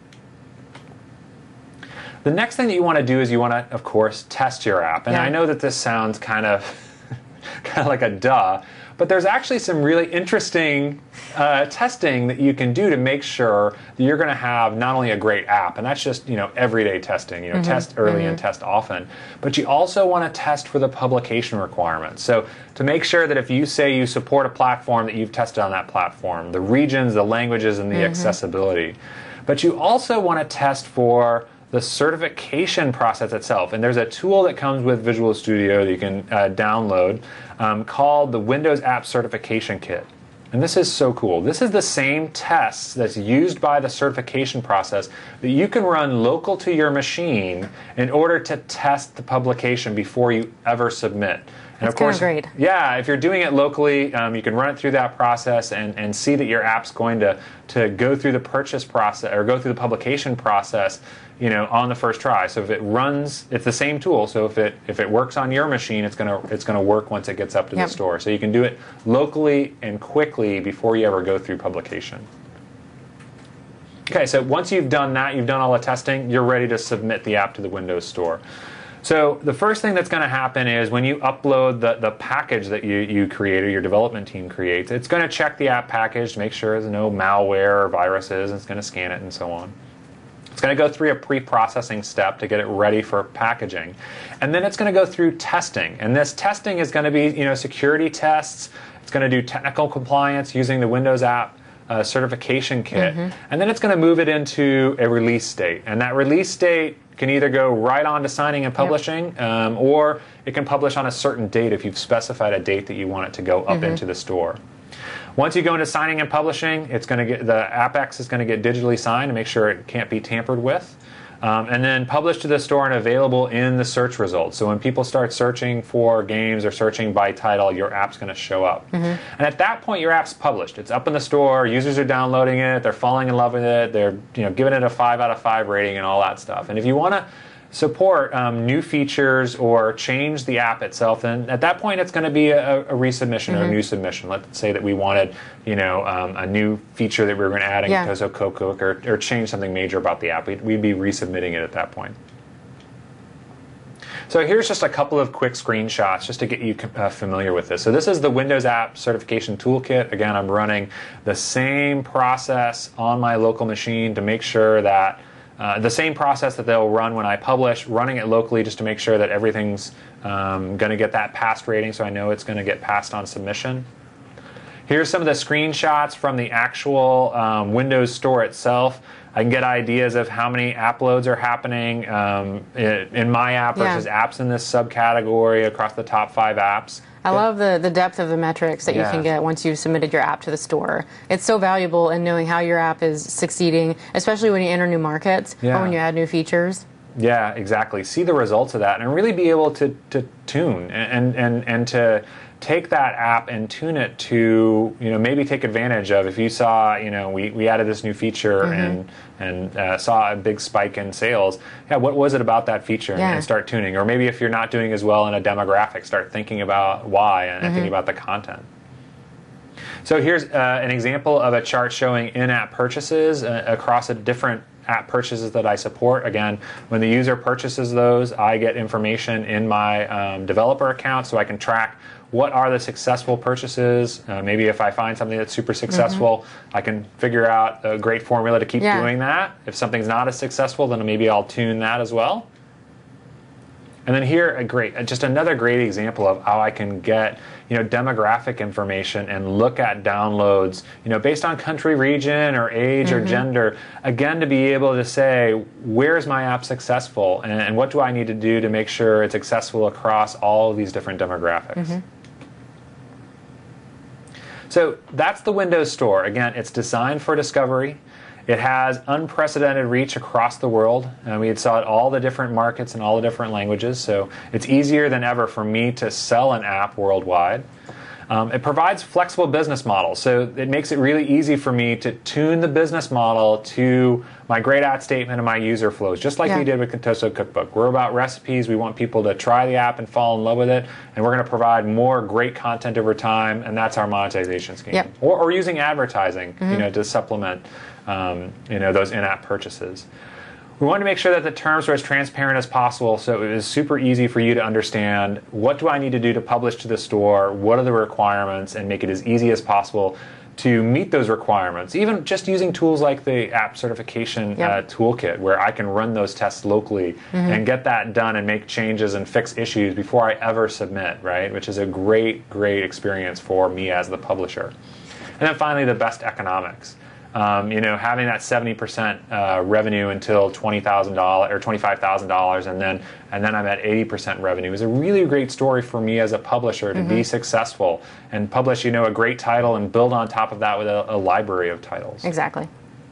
The next thing that you want to do is you want to, of course, test your app. And yeah. I know that this sounds kind of kind of like a duh, but there's actually some really interesting uh, testing that you can do to make sure that you're going to have not only a great app, and that's just, you know, everyday testing, you know, mm-hmm. test early mm-hmm. and test often, but you also want to test for the publication requirements. So to make sure that if you say you support a platform, that you've tested on that platform, the regions, the languages, and the mm-hmm. accessibility. But you also want to test for the certification process itself. And there's a tool that comes with Visual Studio that you can uh, download um, called the Windows App Certification Kit. And this is so cool. This is the same tests that's used by the certification process that you can run local to your machine in order to test the publication before you ever submit. And That's of course, kind of great. Yeah, if you're doing it locally, um, you can run it through that process and, and see that your app's going to, to go through the purchase process or go through the publication process, you know, on the first try. So if it runs, it's the same tool. So if it if it works on your machine, it's gonna it's gonna work once it gets up to yep. the store. So you can do it locally and quickly before you ever go through publication. Okay, so once you've done that, you've done all the testing, you're ready to submit the app to the Windows Store. So the first thing that's going to happen is when you upload the, the package that you, you created, your development team creates, it's going to check the app package to make sure there's no malware or viruses, and it's going to scan it and so on. It's going to go through a pre-processing step to get it ready for packaging. And then it's going to go through testing. And this testing is going to be, you know, security tests. It's going to do technical compliance using the Windows App uh, Certification Kit. Mm-hmm. And then it's going to move it into a release state. And that release state can either go right on to signing and publishing, yep. um, or it can publish on a certain date if you've specified a date that you want it to go up mm-hmm. into the store. Once you go into signing and publishing, it's going to get the AppX is going to get digitally signed to make sure it can't be tampered with, um, and then published to the store and available in the search results. So when people start searching for games or searching by title, your app's going to show up. Mm-hmm. And at that point, your app's published. It's up in the store. Users are downloading it. They're falling in love with it. They're you know giving it a five out of five rating and all that stuff. And if you want to support um, new features or change the app itself, then at that point it's going to be a, a resubmission mm-hmm. or a new submission. Let's say that we wanted, you know, um, a new feature that we were going to add in yeah. Kozo Kokuk, or, or change something major about the app. We'd, we'd be resubmitting it at that point. So here's just a couple of quick screenshots just to get you uh, familiar with this. So this is the Windows App Certification Toolkit. Again, I'm running the same process on my local machine to make sure that Uh, the same process that they'll run when I publish, running it locally just to make sure that everything's um, going to get that passed rating, so I know it's going to get passed on submission. Here's some of the screenshots from the actual um, Windows Store itself. I can get ideas of how many app loads are happening um, in, in my app versus yeah. apps in this subcategory across the top five apps. I love the, the depth of the metrics that yeah. you can get once you've submitted your app to the store. It's so valuable in knowing how your app is succeeding, especially when you enter new markets yeah. or when you add new features. Yeah, exactly. See the results of that and really be able to, to tune and, and, and to take that app and tune it to, you know, maybe take advantage of. If you saw, you know, we, we added this new feature mm-hmm. and and uh, saw a big spike in sales, yeah, what was it about that feature? Yeah. And start tuning. Or maybe if you're not doing as well in a demographic, start thinking about why and, mm-hmm. and thinking about the content. So here's uh, an example of a chart showing in-app purchases uh, across a different app purchases that I support. Again, when the user purchases those, I get information in my um, developer account so I can track what are the successful purchases. Uh, maybe if I find something that's super successful, mm-hmm. I can figure out a great formula to keep yeah. doing that. If something's not as successful, then maybe I'll tune that as well. And then here, a great, just another great example of how I can get, you know, demographic information and look at downloads, you know, based on country, region, or age, mm-hmm. or gender. Again, to be able to say, where's my app successful, and, and what do I need to do to make sure it's accessible across all of these different demographics. Mm-hmm. So that's the Windows Store. Again, it's designed for discovery. It has unprecedented reach across the world. And we had saw it all the different markets and all the different languages. So it's easier than ever for me to sell an app worldwide. Um, it provides flexible business models. So it makes it really easy for me to tune the business model to my great ad statement and my user flows, just like yeah. we did with Contoso Cookbook. We're about recipes. We want people to try the app and fall in love with it. And we're going to provide more great content over time. And that's our monetization scheme. Yep. Or, or using advertising, mm-hmm. you know, to supplement um, you know, those in-app purchases. We wanted to make sure that the terms were as transparent as possible, so it was super easy for you to understand what do I need to do to publish to the store, what are the requirements, and make it as easy as possible to meet those requirements. Even just using tools like the app certification yep. uh, toolkit, where I can run those tests locally mm-hmm. and get that done and make changes and fix issues before I ever submit, right? Which is a great, great experience for me as the publisher. And then finally, the best economics. Um, you know, having that seventy percent uh, revenue until twenty thousand dollars or twenty-five thousand dollars, and then and then I'm at eighty percent revenue is a really great story for me as a publisher to mm-hmm. be successful and publish, you know, a great title and build on top of that with a, a library of titles. Exactly.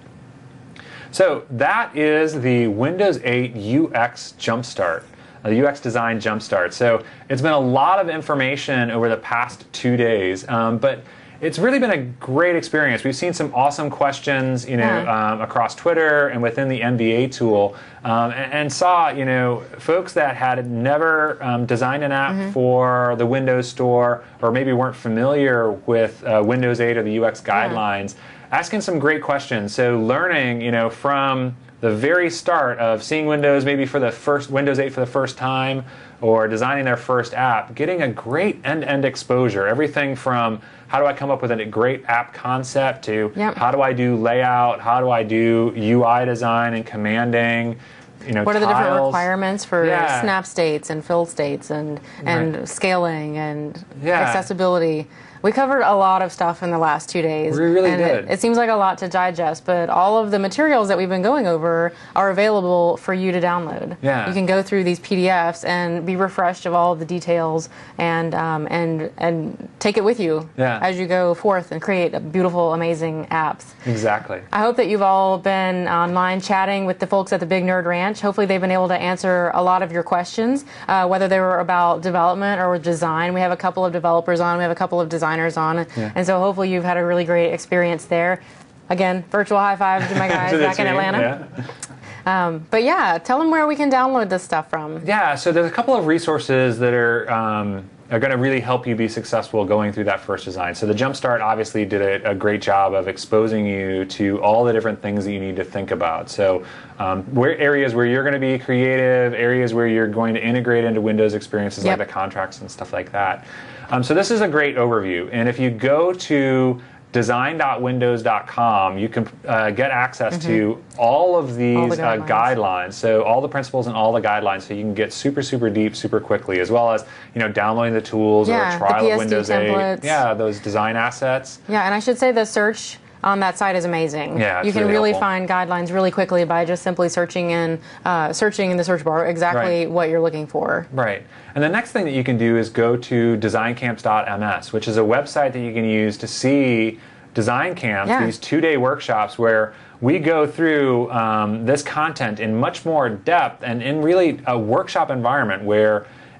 So that is the Windows eight U X Jumpstart. The U X Design Jumpstart. So it's been a lot of information over the past two days, um, but it's really been a great experience. We've seen some awesome questions, you know, yeah. um, across Twitter and within the M B A tool, um, and, and saw, you know, folks that had never um, designed an app mm-hmm. for the Windows Store, or maybe weren't familiar with uh, Windows eight or the U X guidelines, yeah. asking some great questions. So learning, you know, from the very start of seeing Windows maybe for the first Windows eight for the first time, or designing their first app, getting a great end-to-end exposure. Everything from how do I come up with a great app concept to yep. how do I do layout, how do I do U I design and commanding, you know, what are tiles. the different requirements for yeah. snap states and fill states and, and right. scaling and yeah. accessibility. We covered a lot of stuff in the last two days. We really and did. It, it seems like a lot to digest, but all of the materials that we've been going over are available for you to download. Yeah. You can go through these P D Fs and be refreshed of all of the details and um, and and take it with you yeah. as you go forth and create beautiful, amazing apps. Exactly. I hope that you've all been online chatting with the folks at the Big Nerd Ranch. Hopefully they've been able to answer a lot of your questions, uh, whether they were about development or design. We have a couple of developers on. We have a couple of designers on, yeah. and so hopefully you've had a really great experience there. Again, virtual high five to my guys to back in Atlanta. Yeah. Um, but yeah, tell them where we can download this stuff from. Yeah, so there's a couple of resources that are um, are going to really help you be successful going through that first design. So the Jumpstart obviously did a, a great job of exposing you to all the different things that you need to think about. So um, where areas where you're going to be creative, areas where you're going to integrate into Windows experiences yep. like the contracts and stuff like that. Um, so this is a great overview, and if you go to design dot windows dot com, you can uh, get access mm-hmm. to all of these all the guidelines. Uh, guidelines. So all the principles and all the guidelines, so you can get super, super deep, super quickly, as well as, you know, downloading the tools yeah, or a trial of Windows templates. eight. Yeah, those design assets. Yeah, and I should say the search on that site is amazing. Yeah, it's you can really, really helpful. find guidelines really quickly by just simply searching in, uh, searching in the search bar exactly right. what you're looking for. Right. And the next thing that you can do is go to design camps dot m s, which is a website that you can use to see design camps, yeah. these two-day workshops where we go through um, this content in much more depth and in really a workshop environment where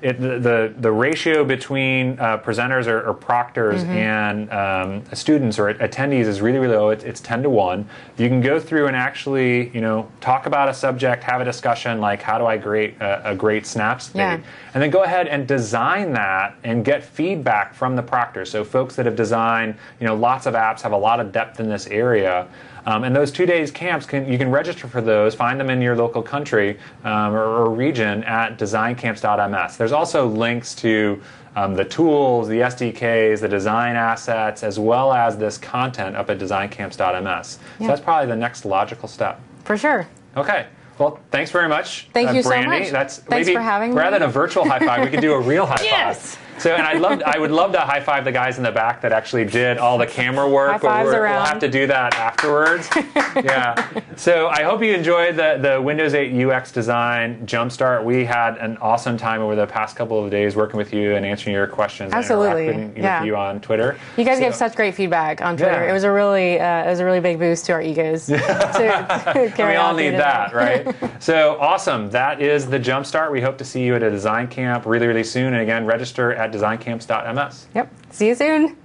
it, the, the the ratio between uh, presenters or, or proctors mm-hmm. and um, students or attendees is really really low. It's, it's ten to one. You can go through and actually you know talk about a subject, have a discussion like how do I create a, a great Snaps feed, yeah. and then go ahead and design that and get feedback from the proctors. So folks that have designed you know lots of apps have a lot of depth in this area. Um, and those two days camps, can, you can register for those, find them in your local country um, or, or region at design camps dot m s. There's also links to um, the tools, the S D Ks, the design assets, as well as this content up at design camps dot m s. Yeah. So that's probably the next logical step. For sure. Okay. Well, thanks very much. Thank uh, you Brandy. so much. That's thanks maybe, for having me. Rather than a virtual high five, we could do a real high yes. five. So, and I'd love, I would love to high five the guys in the back that actually did all the camera work. High fives we're, around. We'll have to do that afterwards. Yeah. So I hope you enjoyed the, the Windows eight U X design jumpstart. We had an awesome time over the past couple of days working with you and answering your questions. Absolutely. And interacting yeah. with you on Twitter. You guys so, gave such great feedback on Twitter. Yeah. It was a really, uh, it was a really big boost to our egos. to, to carry we all on need that, right? So awesome. That is the jumpstart. We hope to see you at a design camp really, really soon. And again, register at design camps dot m s. Yep. See you soon.